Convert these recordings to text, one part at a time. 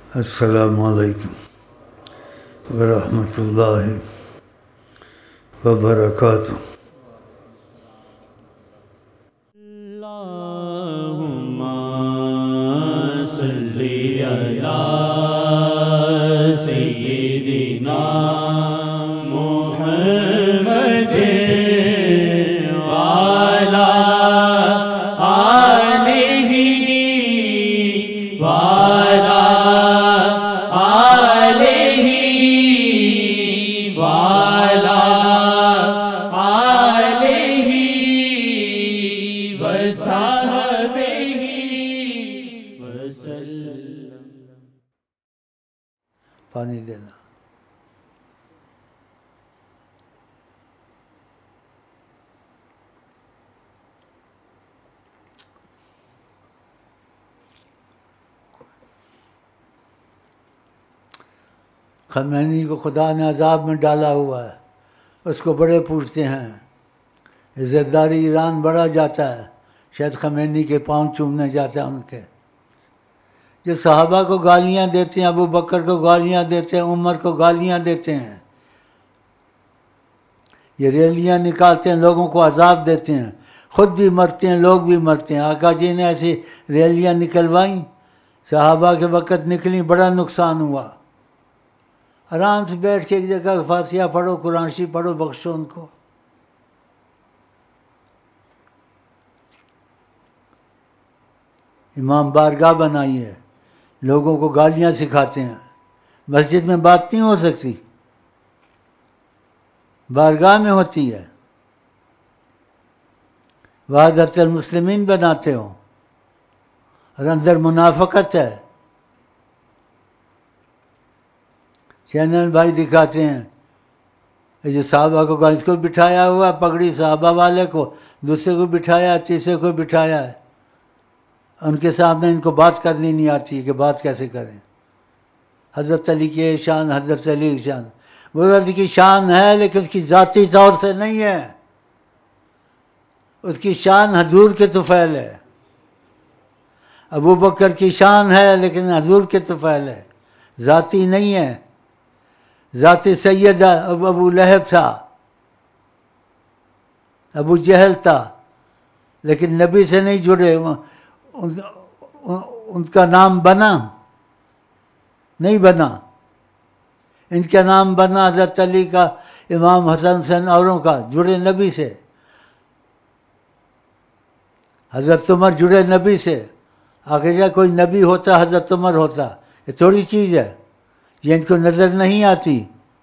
السلام علیکم ورحمۃ اللہ وبرکاتہ۔ اللہم صلی علی سیدنا محمد وعلی آلہ وعلی آلہ وعلی آلہ وصحبہ وسلم۔ پانی دینا۔ خمینی کو خدا نے عذاب میں ڈالا ہوا ہے، اس کو بڑے پوچھتے ہیں، عزت داری ایران بڑھا جاتا ہے، شاید خمینی کے پاؤں چومنے جاتا ہے ان کے۔ جو صحابہ کو گالیاں دیتے ہیں، ابو بکر کو گالیاں دیتے ہیں، عمر کو گالیاں دیتے ہیں، یہ ریلیاں نکالتے ہیں، لوگوں کو عذاب دیتے ہیں، خود بھی مرتے ہیں، لوگ بھی مرتے ہیں۔ آقا جی نے ایسی ریلیاں نکلوائیں، صحابہ کے وقت نکلی، بڑا نقصان ہوا۔ آرام سے بیٹھ کے ایک جگہ فاتحہ پڑھو، قرآن شریف پڑھو، بخشو ان کو۔ امام بارگاہ بنائی ہے، لوگوں کو گالیاں سکھاتے ہیں، مسجد میں بات نہیں ہو سکتی، بارگاہ میں ہوتی ہے۔ وحدت المسلمین بناتے ہو اور اندر منافقت ہے۔ چینل بھائی دکھاتے ہیں، یہ جو صحابہ کو اس کو بٹھایا ہوا پگڑی، صحابہ والے کو، دوسرے کو بٹھایا، تیسرے کو بٹھایا ہے، ان کے سامنے ان کو بات کرنی نہیں آتی کہ بات کیسے کریں۔ حضرت علی کی شان، حضرت علی کی شان، وہ حضرت کی شان ہے لیکن اس کی ذاتی طور سے نہیں ہے، اس کی شان حضور کے طفیل ہے۔ ابو بکر کی شان ہے لیکن حضور کے طفیل ہے، ذاتی نہیں ہے۔ ذاتی سید ابو لہب تھا، ابو جہل تھا، لیکن نبی سے نہیں جڑے، ان کا نام بنا نہیں بنا، ان کا نام بنا حضرت علی کا، امام حسن حسین اوروں کا، جڑے نبی سے۔ حضرت عمر جڑے نبی سے، آخر کوئی نبی ہوتا حضرت عمر ہوتا، یہ تھوڑی چیز ہے، یہ ان کو نظر نہیں آتی۔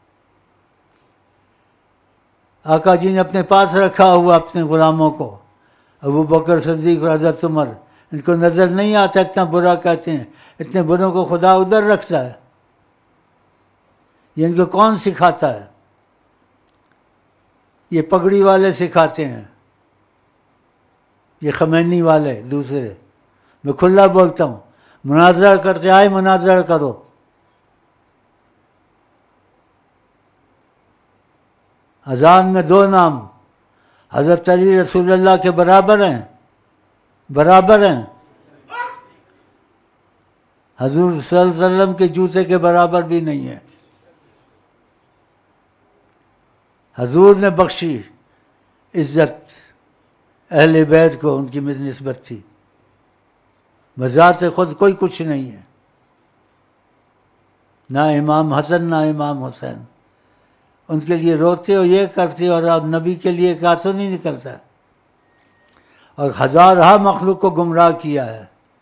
آقا جی نے اپنے پاس رکھا ہوا اپنے غلاموں کو، ابو بکر صدیق اور حضرت عمر، ان کو نظر نہیں آتا، اتنا برا کہتے ہیں، اتنے بروں کو خدا ادھر رکھتا ہے۔ یہ ان کو کون سکھاتا ہے؟ یہ پگڑی والے سکھاتے ہیں، یہ خمینی والے دوسرے۔ میں کھلا بولتا ہوں، مناظرہ کرتے آئے، مناظرہ کرو۔ اذان میں دو نام، حضرت علی رسول اللہ کے برابر ہیں، برابر ہیں، حضور صلی اللہ علیہ وسلم کے جوتے کے برابر بھی نہیں ہے۔ حضور نے بخشی عزت اہل بیت کو، ان کی نسبت تھی، بذات خود کوئی کچھ نہیں ہے، نہ امام حسن نہ امام حسین۔ ان کے لیے روتے ہو، یہ کرتے ہو، اور اب نبی کے لیے ایک آنسو نہیں نکلتا، اور ہزارہ مخلوق کو گمراہ کیا ہے۔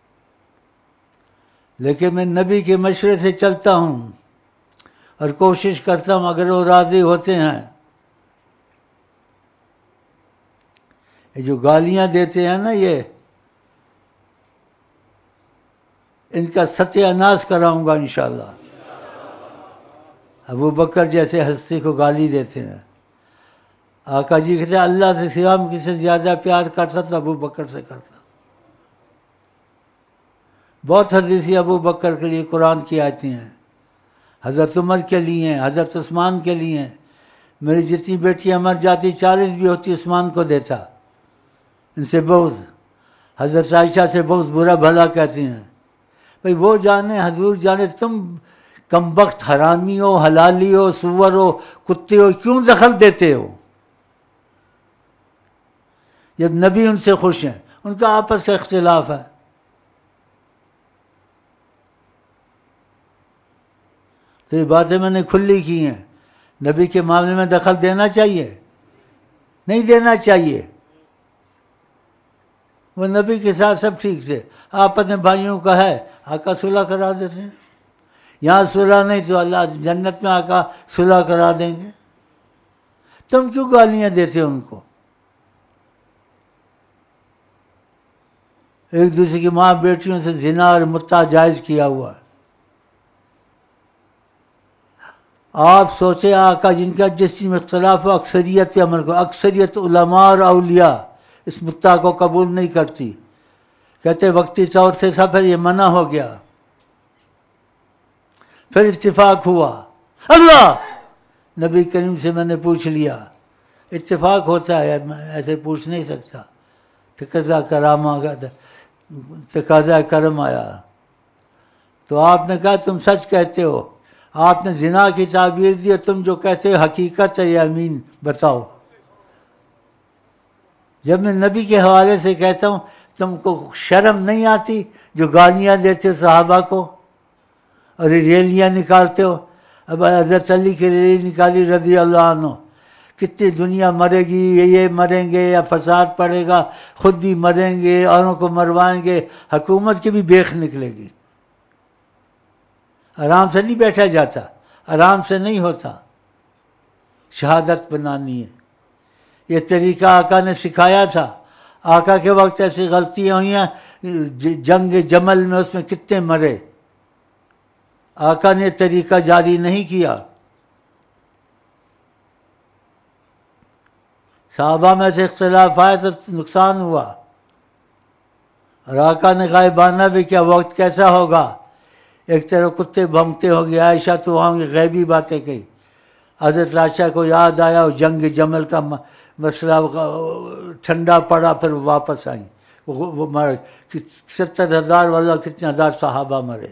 لیکن میں نبی کے مشورے سے چلتا ہوں اور کوشش کرتا ہوں، اگر وہ راضی ہوتے ہیں۔ یہ جو گالیاں دیتے ہیں نا، یہ ان کا ستیہ ناش کراؤں گا انشاءاللہ۔ ابو بکر جیسے ہستی کو گالی دیتے ہیں، آقا جی کہتے ہیں اللہ سے سوا کسی سے زیادہ پیار کرتا تو ابو بکر سے کرتا۔ بہت حدیثی ابو بکر کے لیے قرآن کی آیتیں ہیں، حضرت عمر کے لیے ہیں، حضرت عثمان کے لیے ہیں۔ میری جتنی بیٹیاں مر جاتی 40 بھی ہوتی عثمان کو دیتا، ان سے بغض، حضرت عائشہ سے بغض، برا بھلا کہتے ہیں۔ بھائی وہ جانے، حضور جانے، تم کمبخت حرامی ہو، حلالی ہو، سور ہو، کتے ہو، کیوں دخل دیتے ہو؟ جب نبی ان سے خوش ہیں، ان کا آپس کا اختلاف ہے. تو یہ باتیں میں نے کھلی کی ہیں. نبی کے معاملے میں دخل دینا چاہیے؟ نہیں دینا چاہیے. وہ نبی کے ساتھ سب ٹھیک تھے. آپ اپنے بھائیوں کا ہے، آقا صلح کرا دیتے ہیں. یہاں صلح نہیں تو اللہ جنت میں آقا صلح کرا دیں گے. تم کیوں گالیاں دیتے ان کو؟ ایک دوسرے کی ماں بیٹیوں سے زنا اور متع جائز کیا ہوا ہے. آپ سوچے آقا جن کا جس چیز میں اختلاف ہو اکثریت پہ عمل کرو. اکثریت علماء اور اولیاء اس متع کو قبول نہیں کرتی، کہتے وقتی طور سے سب پھر یہ منع ہو گیا. پھر اتفاق ہوا. اللہ نبی کریم سے میں نے پوچھ لیا. اتفاق ہوتا ہے، میں ایسے پوچھ نہیں سکتا. تقاضا کرم آیا تو آپ نے کہا تم سچ کہتے ہو. آپ نے زنا کی تعبیر دی اور تم جو کہتے ہو حقیقت ہے یا امین بتاؤ. جب میں نبی کے حوالے سے کہتا ہوں تم کو شرم نہیں آتی جو گالیاں دیتے ہو صحابہ کو اور ریلیاں نکالتے ہو؟ اب حضرت علی کی ریلی نکالی رضی اللہ عنہ. کتنی دنیا مرے گی، یہ مریں گے یا فساد پڑے گا، خود بھی مریں گے، اوروں کو مروائیں گے، حکومت کی بھی بیخ نکلے گی. آرام سے نہیں بیٹھا جاتا، آرام سے نہیں ہوتا. شہادت بنانی ہے. یہ طریقہ آقا نے سکھایا تھا. آقا کے وقت ایسی غلطیاں ہوئی ہیں، جنگ جمل میں اس میں کتنے مرے. آقا نے طریقہ جاری نہیں کیا. صحابہ میں سے اختلاف آئے تو نقصان ہوا. اور آقا نے غائبانہ بھی کیا. وقت کیسا ہوگا؟ ایک طرف کتے بھونکتے ہو گئے. عائشہ تو وہاں کی غیبی باتیں کہی. حضرت عائشہ کو یاد آیا اور جنگ جمل کا مسئلہ ٹھنڈا پڑا، پھر واپس آئیں. وہ مرے 70,000 والا کتنے ہزار صحابہ مرے.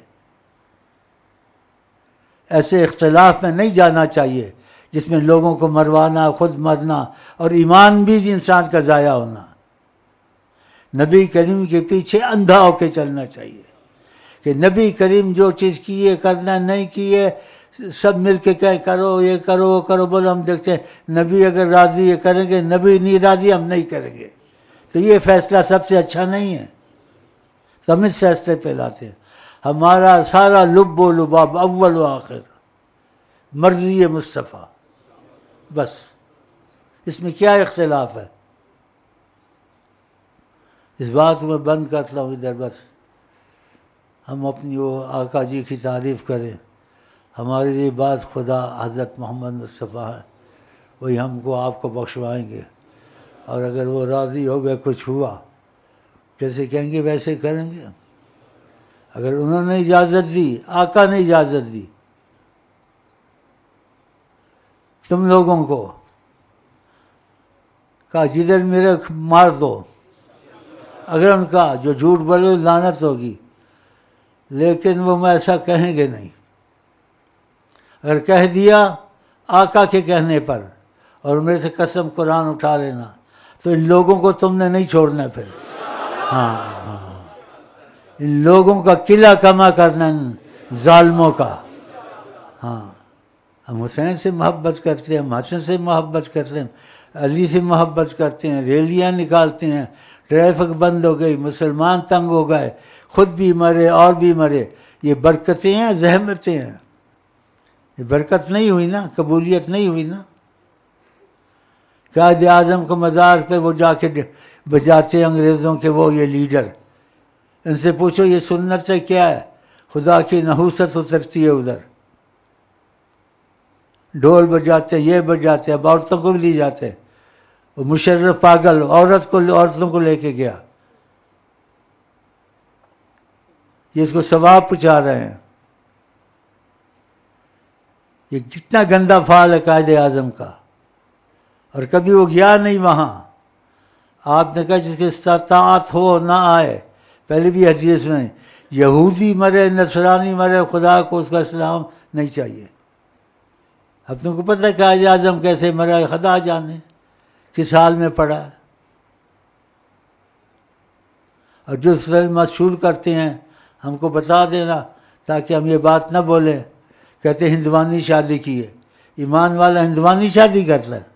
ایسے اختلاف میں نہیں جانا چاہیے جس میں لوگوں کو مروانا، خود مرنا اور ایمان بھی انسان کا ضائع ہونا. نبی کریم کے پیچھے اندھا ہو کے چلنا چاہیے کہ نبی کریم جو چیز کی ہے کرنا، نہیں کی ہے سب مل کے کہیں کرو، یہ کرو وہ کرو. بولو ہم دیکھتے ہیں نبی اگر راضی یہ کریں گے، نبی نہیں راضی ہم نہیں کریں گے. تو یہ فیصلہ سب سے اچھا نہیں ہے. تو ہم اس فیصلے پہ لاتے ہیں. ہمارا سارا لب و لباب اول و آخر مرضی مصطفیٰ، بس. اس میں کیا اختلاف ہے؟ اس بات کو میں بند کرتا ہوں ادھر. بس ہم اپنی وہ آقا جی کی تعریف کریں. ہمارے لیے بات خدا حضرت محمد مصطفیٰ ہے، وہی ہم کو آپ کو بخشوائیں گے. اور اگر وہ راضی ہو گئے، کچھ ہوا جیسے کہیں گے ویسے کریں گے. اگر انہوں نے اجازت دی، آقا نے اجازت دی تم لوگوں کو، کہا جدھر میرے مار دو. اگر ان کا جو جھوٹ بولے لعنت ہوگی، لیکن وہ میں ایسا کہیں گے نہیں. اگر کہہ دیا آقا کے کہنے پر اور میرے سے قسم قرآن اٹھا لینا، تو ان لوگوں کو تم نے نہیں چھوڑنا. پھر ہاں ان لوگوں کا قلعہ کما کرنا، ظالموں کا. ہاں ہم حسین سے محبت کرتے ہیں، ہم حسن سے محبت کرتے ہیں، علی سے محبت کرتے ہیں، ریلیاں نکالتے ہیں، ٹریفک بند ہو گئی، مسلمان تنگ ہو گئے، خود بھی مرے اور بھی مرے. یہ برکتیں ہیں، زحمتیں ہیں. یہ برکت نہیں ہوئی نا، قبولیت نہیں ہوئی نا. قائد اعظم کو مزار پہ وہ جا کے بجاتے ہیں انگریزوں کے وہ یہ لیڈر. ان سے پوچھو یہ سنت ہے کیا ہے؟ خدا کی نحوست اترتی ہے ادھر. ڈھول بجاتے ہیں، یہ بجاتے ہیں. اب عورتوں کو بھی لی جاتے ہیں. وہ مشرف پاگل عورتوں کو لے کے گیا. یہ اس کو ثواب پہنچا رہے ہیں. یہ کتنا گندا فعال ہے قائد اعظم کا. اور کبھی وہ گیا نہیں وہاں. آپ نے کہا جس کے استطاعت ہو نہ آئے. پہلے بھی حدیث میں یہودی مرے نصرانی مرے، خدا کو اس کا اسلام نہیں چاہیے۔ اپنے کو پتہ ہے قائد اعظم کیسے مرا ہے، خدا جانے کس حال میں پڑا ہے۔ اور جو سر مشہور کرتے ہیں ہم کو بتا دینا تاکہ ہم یہ بات نہ بولیں، کہتے ہیں ہندوانی شادی کی ہے۔ ایمان والا ہندوانی شادی کرتا ہے؟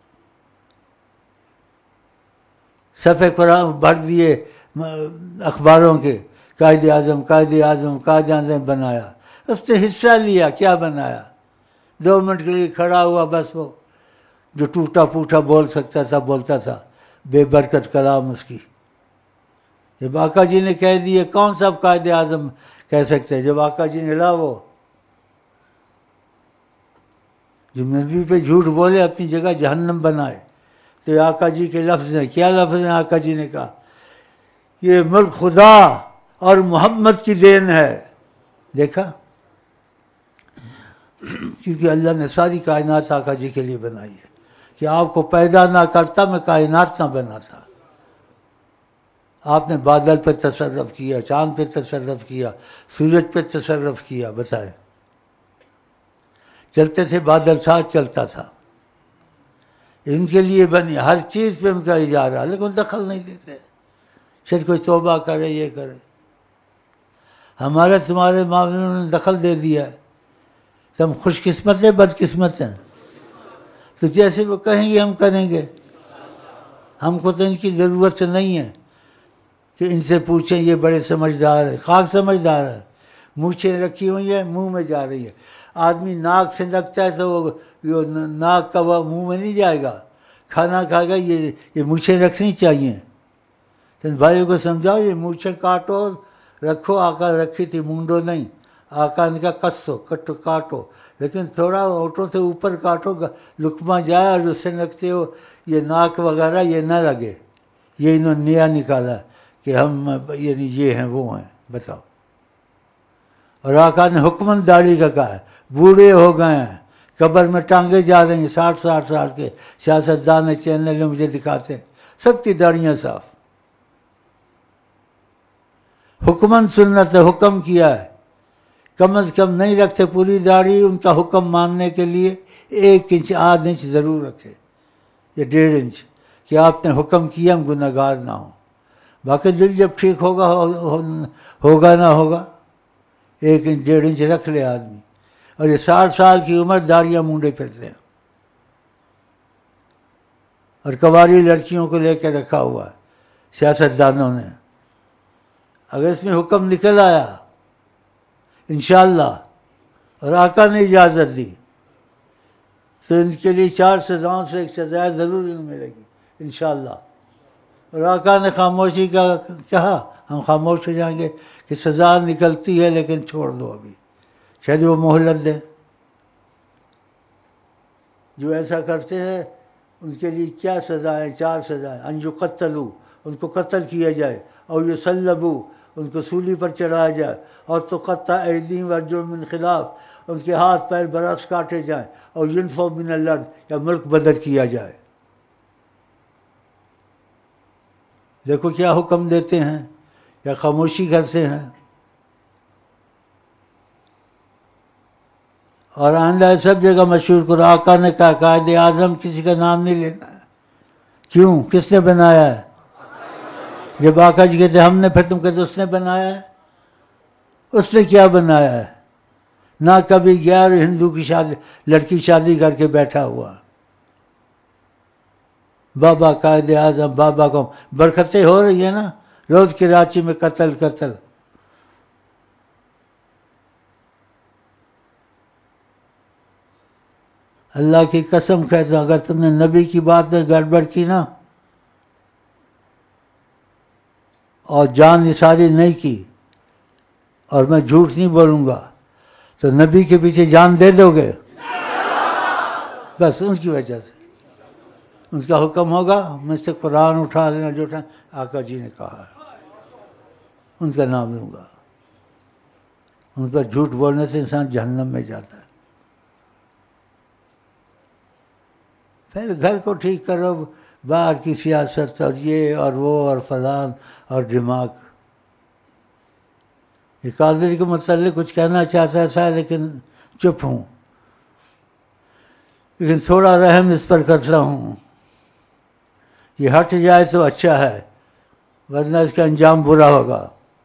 صفحے قرآن بھر دیے اخباروں کے، قائد اعظم قائد اعظم قائد اعظم بنایا، اس نے حصہ لیا، کیا بنایا؟ 2 منٹ کے لیے کھڑا ہوا، بس وہ جو ٹوٹا پوٹا بول سکتا تھا بولتا تھا، بے برکت کلام اس کی۔ جب آقا جی نے کہہ دیے، کون سا قائد اعظم کہہ سکتے ہیں؟ جب آقا جی نے لا وہ جو نبی پہ جھوٹ بولے اپنی جگہ جہنم بنائے، تو آقا جی کے لفظ ہیں، کیا لفظ ہیں؟ آقا جی نے کہا یہ ملک خدا اور محمد کی دین ہے۔ دیکھا، کیونکہ اللہ نے ساری کائنات آقا جی کے لیے بنائی ہے کہ آپ کو پیدا نہ کرتا میں کائنات نہ بناتا۔ آپ نے بادل پہ تصرف کیا، چاند پہ تصرف کیا، سورج پہ تصرف کیا، بتائیں۔ چلتے تھے بادل، ساتھ چلتا تھا، ان کے لیے بنی، ہر چیز پہ ان کا اجارہ، لیکن دخل نہیں دیتے۔ شاید کوئی توبہ کرے، یہ کرے۔ ہمارے تمہارے معاملے میں انہوں نے دخل دے دیا ہے، تم خوش قسمت ہیں بد قسمت ہیں؟ تو جیسے وہ کہیں گے ہم کریں گے۔ ہم کو تو ان کی ضرورت نہیں ہے کہ ان سے پوچھیں، یہ بڑے سمجھدار ہیں، خاک سمجھدار ہے، مونچھیں رکھی ہوئی ہیں، منہ میں جا رہی ہے۔ آدمی ناک سے لگتا ہے تو وہ ناک کا وہ منہ میں نہیں جائے گا، کھانا کھائے گا۔ یہ مونچھیں رکھنی چاہیے۔ تو بھائیوں کو سمجھاؤ، یہ مونچھیں کاٹو رکھو، آقا رکھی تھی، مونڈو نہیں۔ آقا نے کہا کسو کٹو کاٹو، لیکن تھوڑا ہوٹوں سے اوپر کاٹو، لقمہ جائے، اور اس سے لگتے ہو یہ ناک وغیرہ یہ نہ لگے۔ یہ انہوں نے نیا نکالا کہ ہم یعنی یہ ہیں وہ ہیں، بتاؤ۔ اور آقا نے حکمن داڑھی کا کہا ہے، بوڑھے ہو گئے ہیں، قبر میں ٹانگے جا رہے ہیں، 60 سال کے سیاستدان چینل میں مجھے دکھاتے ہیں، سب کی داڑیاں صاف۔ حکمن سنت ہے، حکم کیا ہے، کم از کم نہیں رکھتے پوری داڑھی، ان کا حکم ماننے کے لیے 1 انچ آدھ انچ ضرور رکھے، یا 1.5 انچ، کہ آپ نے حکم کیا ہم گناہگار نہ ہوں۔ باقی دل جب ٹھیک ہوگا ہوگا نہ ہوگا، 1 انچ 1.5 انچ رکھ لے آدمی۔ اور یہ 60 سال کی عمر داڑیاں مونڈے پھرتے ہیں، اور کنواری لڑکیوں کو لے کے رکھا ہوا ہے سیاستدانوں نے۔ اگر اس میں حکم نکل آیا انشاءاللہ، اور آقا نے اجازت دی، تو ان کے لیے 4 سزاؤں سے 1 سزا ضرور انہیں ملے گی انشاءاللہ۔ اور آقا نے خاموشی کا کہا، ہم خاموش ہو جائیں گے کہ سزا نکلتی ہے لیکن چھوڑ دو ابھی، شاید وہ مہلت دیں۔ جو ایسا کرتے ہیں ان کے لیے کیا سزائیں؟ 4 سزائیں۔ ان یقتلوا، ان کو قتل کیا جائے، اور یصلبوا، ان کو سولی پر چڑھایا جائے، اور تقطع ایدیہم وارجلہم من خلاف، ان کے ہاتھ پیر برعکس کاٹے جائیں، اور ینفوا من الارض، یا ملک بدر کیا جائے۔ دیکھو کیا حکم دیتے ہیں یا خاموشی کرتے ہیں۔ اور آئندہ سب جگہ مشہور کرو، آقا نے کہا قائد اعظم کسی کا نام نہیں لینا ہے۔ کیوں؟ کس نے بنایا ہے؟ جب آقا جی کہتے ہم نے، پھر تم کہتے اس نے بنایا ہے۔ اس نے کیا بنایا ہے؟ نہ کبھی غیر ہندو کی شادی لڑکی شادی کر کے بیٹھا ہوا، بابا قائد اعظم، بابا کو برکتیں ہو رہی ہیں نا، روز کراچی میں قتل۔ اللہ کی قسم کہتا ہوں، اگر تم نے نبی کی بات میں گڑبڑ کی نا اور جان نثاری نہیں کی، اور میں جھوٹ نہیں بولوں گا، تو نبی کے پیچھے جان دے دو گے؟ بس ان کی وجہ سے ان کا حکم ہوگا، مجھ سے قرآن اٹھا لینا، جو اٹھا آقا جی نے کہا ہے، ان کا نام لوں گا۔ ان پر جھوٹ بولنے سے انسان جہنم میں جاتا ہے۔ پھر گھر کو ٹھیک کرو، باہر کی سیاست اور یہ اور وہ اور فلان اور دماغ، یہ قادری کے متعلق کچھ کہنا چاہتا تھا لیکن چپ ہوں، لیکن تھوڑا رحم اس پر کرتا ہوں، یہ ہٹ جائے تو اچھا ہے، ورنہ اس کا انجام برا ہوگا۔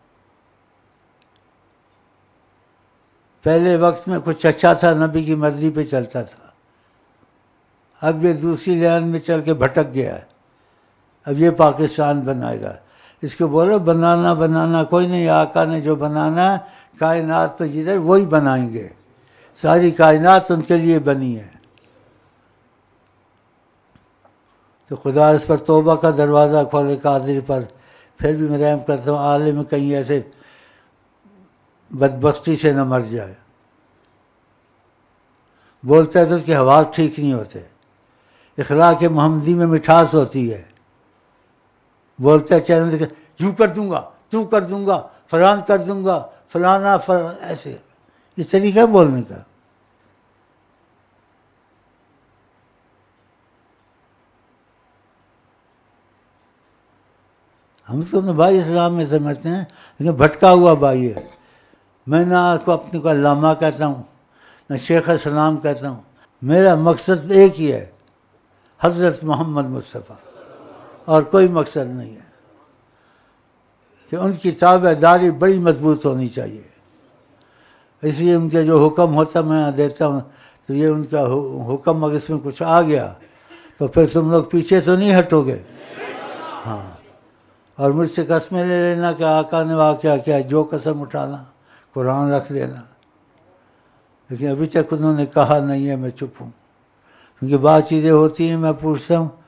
پہلے وقت میں کچھ اچھا تھا، نبی کی مرضی پہ چلتا تھا، اب یہ دوسری لائن میں چل کے بھٹک گیا ہے، اب یہ پاکستان بنائے گا۔ اس کو بولو بنانا کوئی نہیں، آقا نے جو بنانا ہے کائنات پہ جدھر وہی بنائیں گے، ساری کائنات ان کے لیے بنی ہے۔ تو خدا اس پر توبہ کا دروازہ کھولے قادر پر، پھر بھی میں رحم کرتا ہوں عالم کہیں ایسے بدبختی سے نہ مر جائے۔ بولتا ہے تو اس کے حوال ٹھیک نہیں ہوتے، اخلاق محمدی میں مٹھاس ہوتی ہے، بولتا ہے چینل یوں کر دوں گا، تو کر دوں گا، فلان کر دوں گا، فلانا ایسے، یہ طریقہ ہے بولنے کا۔ ہم تو اپنے بھائی اسلام میں سمجھتے ہیں، لیکن بھٹکا ہوا بھائی ہے۔ میں نہ آپ کو اپنے کو علامہ کہتا ہوں، نہ شیخ السلام کہتا ہوں، میرا مقصد ایک ہی ہے، حضرت محمد مصطفیٰ، اور کوئی مقصد نہیں ہے، کہ ان کی تابع داری بڑی مضبوط ہونی چاہیے۔ اس لیے ان کے جو حکم ہوتا میں دیتا ہوں، تو یہ ان کا حکم اگر اس میں کچھ آ گیا تو پھر تم لوگ پیچھے تو نہیں ہٹو گے۔ ہاں، اور مجھ سے قسمیں لے لینا کہ آقا نے واقعہ کیا، جو قسم اٹھانا قرآن رکھ لینا، لیکن ابھی تک انہوں نے کہا نہیں ہے، میں چپ ہوں، کیونکہ بعض چیزیں ہوتی ہیں میں پوچھتا ہوں،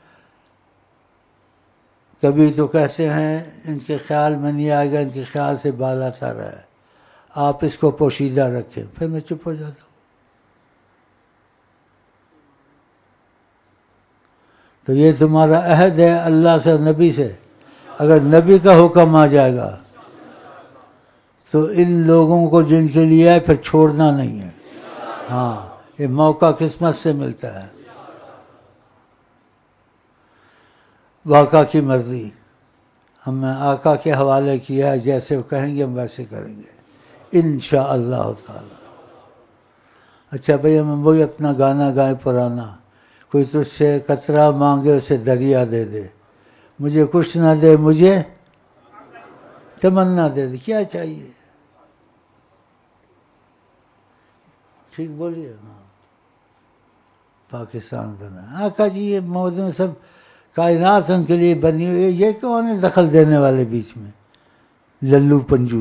کبھی تو کہتے ہیں ان کے خیال میں نہیں آئے گا، ان کے خیال سے بالا تر ہے، آپ اس کو پوشیدہ رکھیں، پھر میں چپ ہو جاتا ہوں۔ تو یہ تمہارا عہد ہے اللہ سے، نبی سے، اگر نبی کا حکم آ جائے گا تو ان لوگوں کو جن کے لیے ہے پھر چھوڑنا نہیں ہے۔ ہاں، یہ موقع قسمت سے ملتا ہے، آقا کی مرضی ہم نے آقا کے حوالے کیا ہے، جیسے وہ کہیں گے ہم ویسے کریں گے انشاءاللہ تعالی۔ اچھا بھئی، ہم وہی اپنا گانا گائیں پرانا، کوئی تجھ سے قطرہ مانگے اسے دریا دے دے، مجھے کچھ نہ دے مجھے تمنا دے دے، کیا چاہیے؟ ٹھیک بولیے؟ ہاں، پاکستان بنا آقا جی، یہ موضوع سب کائنات ان کے لیے بنی ہوئی ہے، یہ کون ہے دخل دینے والے بیچ میں؟ للو پنجو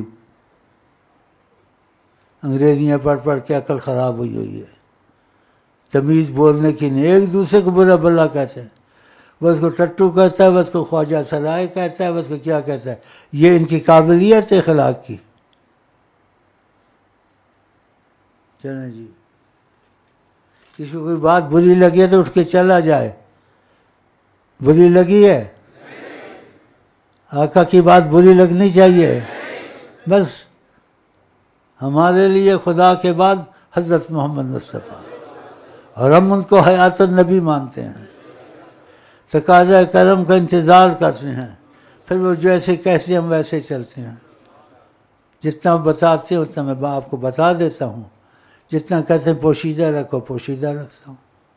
انگریزیاں پڑھ پڑھ کے عقل خراب ہوئی ہے، تمیز بولنے کی نہیں، ایک دوسرے کو برا بلا کہتے ہیں، وہ اس کو ٹٹو کہتا ہے، وہ اس کو خواجہ سرائے کہتا ہے، وہ اس کو کیا کہتا ہے، یہ ان کی قابلیت ہے اخلاق کی۔ چلیں جی، کسی کو کوئی بات بری لگی ہے تو اٹھ کے چلا جائے، بری لگی ہے، آقا کی بات بری لگنی چاہیے، بس ہمارے لیے خدا کے بعد حضرت محمد مصطفیٰ، اور ہم ان کو حیات النبی مانتے ہیں، تقاضۂ کرم کا انتظار کرتے ہیں، پھر وہ جیسے کہتے ہیں ہم ویسے چلتے ہیں، جتنا بتاتے ہیں اتنا میں آپ کو بتا دیتا ہوں، جتنا کہتے ہیں پوشیدہ رکھو پوشیدہ رکھتا ہوں۔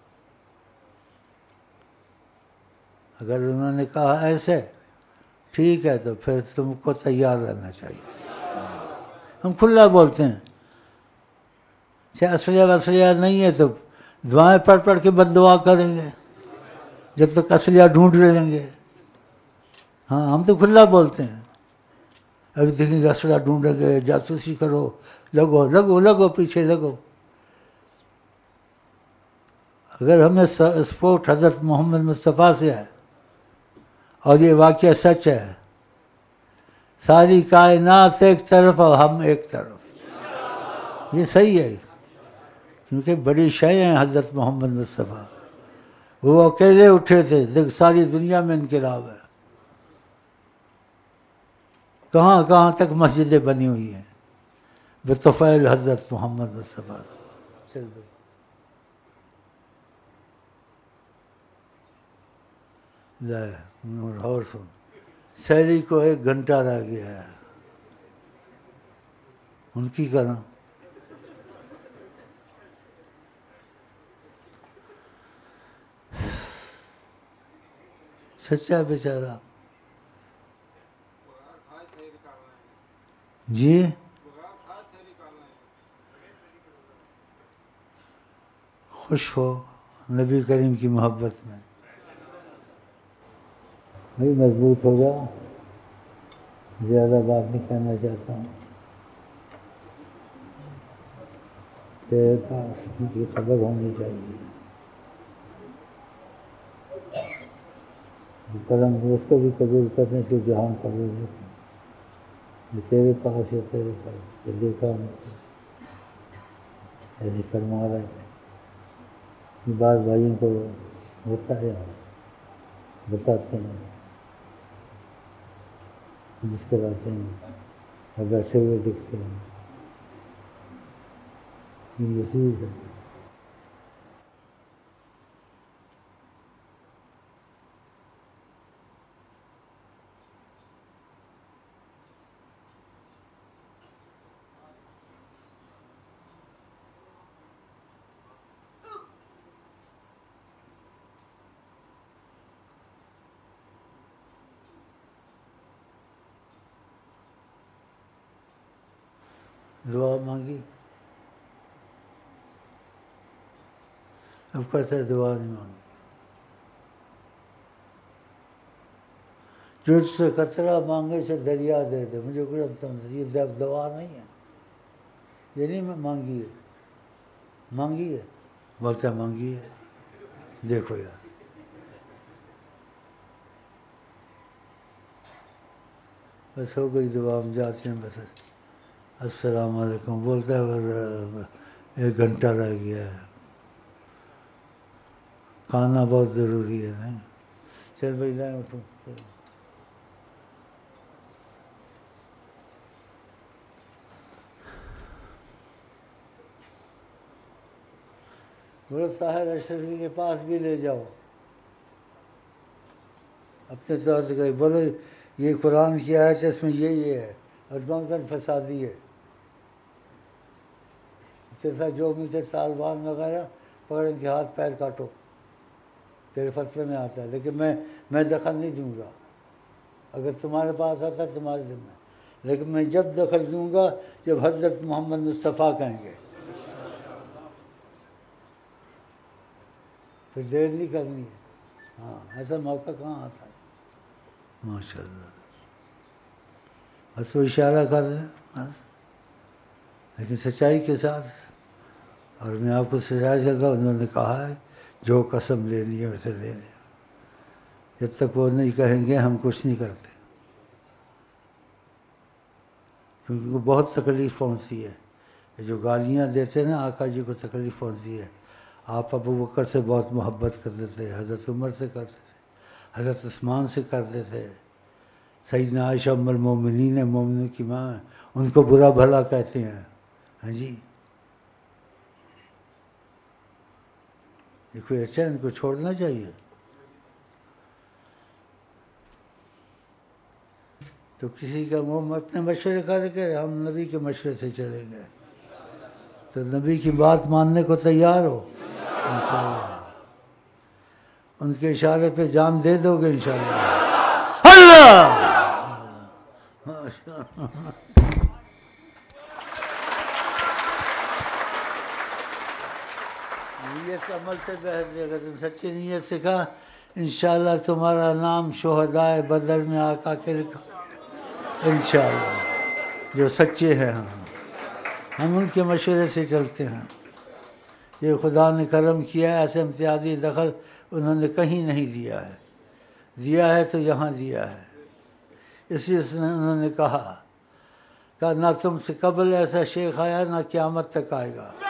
اگر انہوں نے کہا ایسے ٹھیک ہے تو پھر تم کو تیار رہنا چاہیے، ہم کھلا بولتے ہیں، چاہے اسلحہ نہیں ہے تو دعائیں پڑھ پڑھ کے بد دعا کریں گے جب تک اسلحہ ڈھونڈ لیں گے۔ ہاں، ہم تو کھلا بولتے ہیں، ابھی دیکھیں گے اسلحہ ڈھونڈیں گے، جاسوسی کرو، لگو لگو لگو پیچھے لگو۔ اگر ہمیں سپورٹ حضرت محمد مصطفیٰ سے ہے اور یہ واقعہ سچ ہے، ساری کائنات ایک طرف اور ہم ایک طرف، یہ صحیح ہے، کیونکہ بڑی شے ہیں حضرت محمد مصطفیٰ، وہ اکیلے اٹھے تھے، دیکھ ساری دنیا میں انقلاب ہے، کہاں کہاں تک مسجدیں بنی ہوئی ہیں بطفیل حضرت محمد مصطفیٰ۔ چل بھائی، اور سن، سحری کو 1 گھنٹہ رہ گیا ہے، ان کی کروں. سچا بیچارہ. جی خوش ہو نبی کریم کی محبت میں. بھائی مضبوط ہو جا. زیادہ بات نہیں کرنا چاہتا ہوں. تیرے پاس ان کی خبر ہونی چاہیے. کرم اس کو بھی قبول کرنے اس کو جہاں قبول کرنے. تیرے پاس ہے تیرے پاس. یہ دیکھا ایسی فرما رہے ہیں. بعض بھائیوں کو ہوتا ہے بتاتے ہیں جس کے بعد سے بیٹھے ہوئے دکھتے ہیں. یہ چیز ہے. دعا مانگی. اب کہتا ہے دعا نہیں مانگی. جو سے قطرہ مانگے سے دریا دے دے. مجھے کوئی یہ دعا نہیں ہے. یہ نہیں میں مانگی ہے. مانگی ہے بولتا مانگی ہے. دیکھو یار بس ہو گئی دعا. ہم جاتے ہیں بس. السلام علیکم بولتا ہے. اور 1 گھنٹہ رہ گیا ہے. کھانا بہت ضروری ہے. نہیں چل بھائی لائیں اٹھو. بولو طاہر اشرفی کے پاس بھی لے جاؤ. اپنے طور سے کہیں بولو یہ قرآن کی آیت ہے اس میں یہ ہے اور دونوں فسادی ہے. جیسا جو مجھے سالبان وغیرہ پکڑ ان کے ہاتھ پیر کاٹو. تیرے فتوے میں آتا ہے. لیکن میں دخل نہیں دوں گا. اگر تمہارے پاس آتا ہے تمہارے ذمہ. لیکن میں جب دخل دوں گا جب حضرت محمد مصطفیٰ کہیں گے. پھر دیر نہیں کرنی ہے. ہاں ایسا موقع کہاں آتا ہے. ماشاء اللہ. بس وہ اشارہ کر دیں بس لیکن سچائی کے ساتھ. اور میں آپ کو سچائی سے کہا انہوں نے کہا ہے جو قسم لینی ہے ویسے لے لیں. جب تک وہ نہیں کہیں گے ہم کچھ نہیں کرتے. کیونکہ وہ بہت تکلیف پہنچتی ہے. یہ جو گالیاں دیتے نا آقا جی کو تکلیف پہنچتی ہے. آپ ابو بکر سے بہت محبت کرتے تھے. حضرت عمر سے کرتے تھے. حضرت عثمان سے کرتے تھے. سیدنا عائشہ ام المومنین مومنوں کی ماں ان کو برا بھلا کہتے ہیں. ہاں جی یہ کوئی اچھا ان کو چھوڑنا چاہیے. تو کسی کا منہ اپنے مشورے کر کے ہم نبی کے مشورے سے چلے گئے. تو نبی کی بات ماننے کو تیار ہو انشاءاللہ. ان کے اشارے پہ جان دے دو گے انشاءاللہ. اللہ نیت عمل سے بہتر ہے. اگر تم سچی نیت سے کہا انشاءاللہ تمہارا نام شہدائے بدر میں آقا کے لکھا انشاءاللہ. جو سچے ہیں ہم ان کے مشورے سے چلتے ہیں. یہ خدا نے کرم کیا ہے. ایسے امتیازی دخل انہوں نے کہیں نہیں دیا ہے. دیا ہے تو یہاں دیا ہے. اس لیے انہوں نے کہا نہ تم سے قبل ایسا شیخ آیا نہ قیامت تک آئے گا.